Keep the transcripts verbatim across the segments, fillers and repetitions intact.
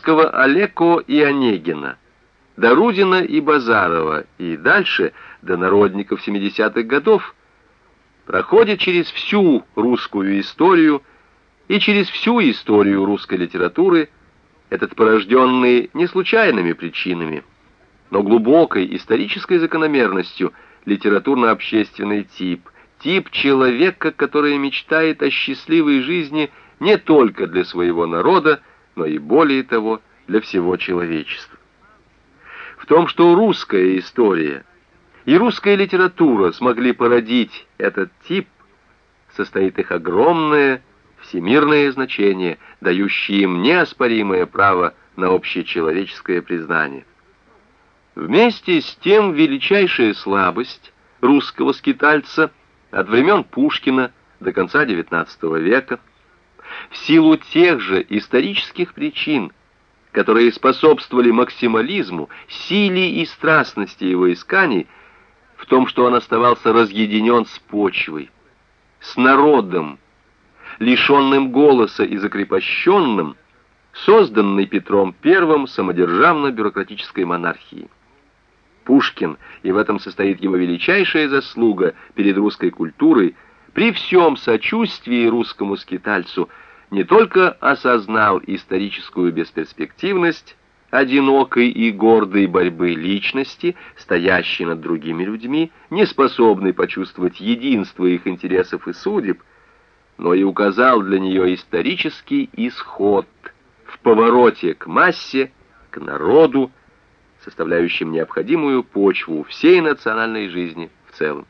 Достоевского Олеко и Онегина, до Рудина и Базарова и дальше до народников семидесятых годов, проходит через всю русскую историю и через всю историю русской литературы этот порожденный не случайными причинами, но глубокой исторической закономерностью литературно-общественный тип, тип человека, который мечтает о счастливой жизни не только для своего народа, но и более того, для всего человечества. В том, что русская история и русская литература смогли породить этот тип, состоит их огромное всемирное значение, дающее им неоспоримое право на общечеловеческое признание. Вместе с тем величайшая слабость русского скитальца от времен Пушкина до конца девятнадцатого века, в силу тех же исторических причин, которые способствовали максимализму, силе и страстности его исканий, в том, что он оставался разъединен с почвой, с народом, лишенным голоса и закрепощенным, созданной Петром Первым самодержавно-бюрократической монархией. Пушкин, и в этом состоит его величайшая заслуга перед русской культурой, при всем сочувствии русскому скитальцу не только осознал историческую бесперспективность одинокой и гордой борьбы личности, стоящей над другими людьми, не способной почувствовать единство их интересов и судеб, но и указал для нее исторический исход в повороте к массе, к народу, составляющим необходимую почву всей национальной жизни в целом.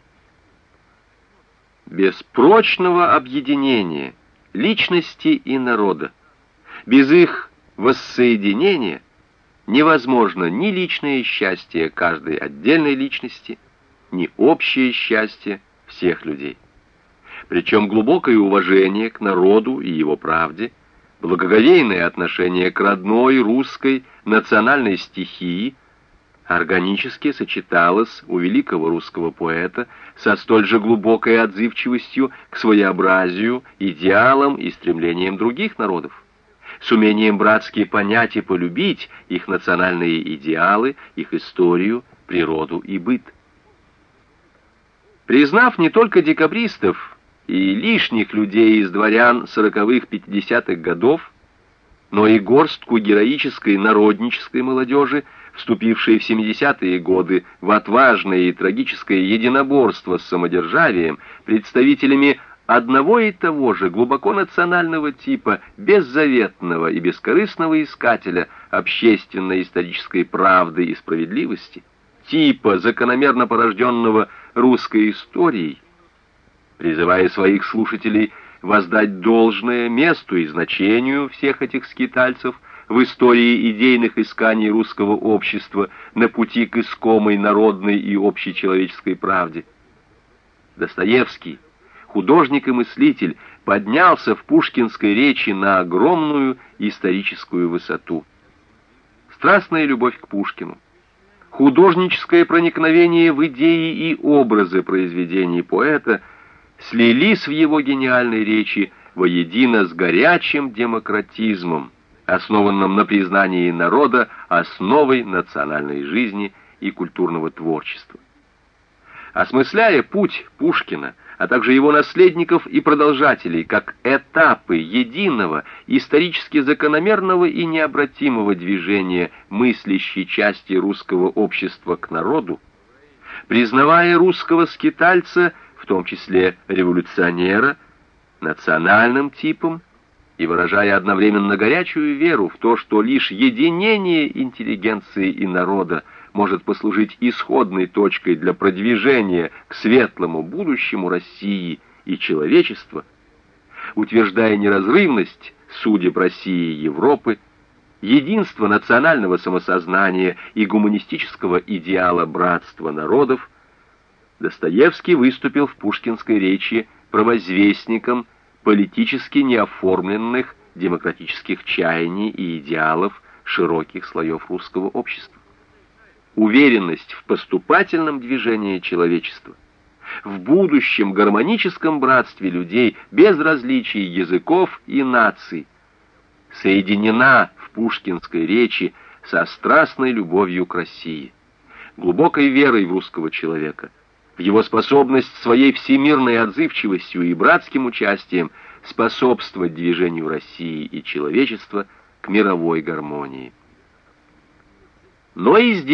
Без прочного объединения личности и народа, без их воссоединения невозможно ни личное счастье каждой отдельной личности, ни общее счастье всех людей. Причем глубокое уважение к народу и его правде, благоговейное отношение к родной русской национальной стихии органически сочеталось у великого русского поэта со столь же глубокой отзывчивостью к своеобразию, идеалам и стремлениям других народов, с умением братски понять и полюбить их национальные идеалы, их историю, природу и быт. Признав не только декабристов и лишних людей из дворян сороковых-пятидесятых годов, но и горстку героической народнической молодежи, вступившей в семидесятые годы в отважное и трагическое единоборство с самодержавием, представителями одного и того же глубоко национального типа, беззаветного и бескорыстного искателя общественной исторической правды и справедливости, типа, закономерно порожденного русской историей, призывая своих слушателей воздать должное месту и значению всех этих скитальцев в истории идейных исканий русского общества на пути к искомой народной и общечеловеческой правде. Достоевский, художник и мыслитель, поднялся в пушкинской речи на огромную историческую высоту. Страстная любовь к Пушкину, художническое проникновение в идеи и образы произведений поэта слились в его гениальной речи воедино с горячим демократизмом, основанным на признании народа основой национальной жизни и культурного творчества. Осмысляя путь Пушкина, а также его наследников и продолжателей, как этапы единого, исторически закономерного и необратимого движения мыслящей части русского общества к народу, признавая русского скитальца, в том числе революционера, национальным типом, и выражая одновременно горячую веру в то, что лишь единение интеллигенции и народа может послужить исходной точкой для продвижения к светлому будущему России и человечества, утверждая неразрывность судеб России и Европы, единство национального самосознания и гуманистического идеала братства народов, Достоевский выступил в пушкинской речи провозвестником политически неоформленных демократических чаяний и идеалов широких слоев русского общества. Уверенность в поступательном движении человечества, в будущем гармоническом братстве людей без различий языков и наций, соединена в пушкинской речи со страстной любовью к России, глубокой верой в русского человека, в его способность своей всемирной отзывчивостью и братским участием способствовать движению России и человечества к мировой гармонии. Но и здесь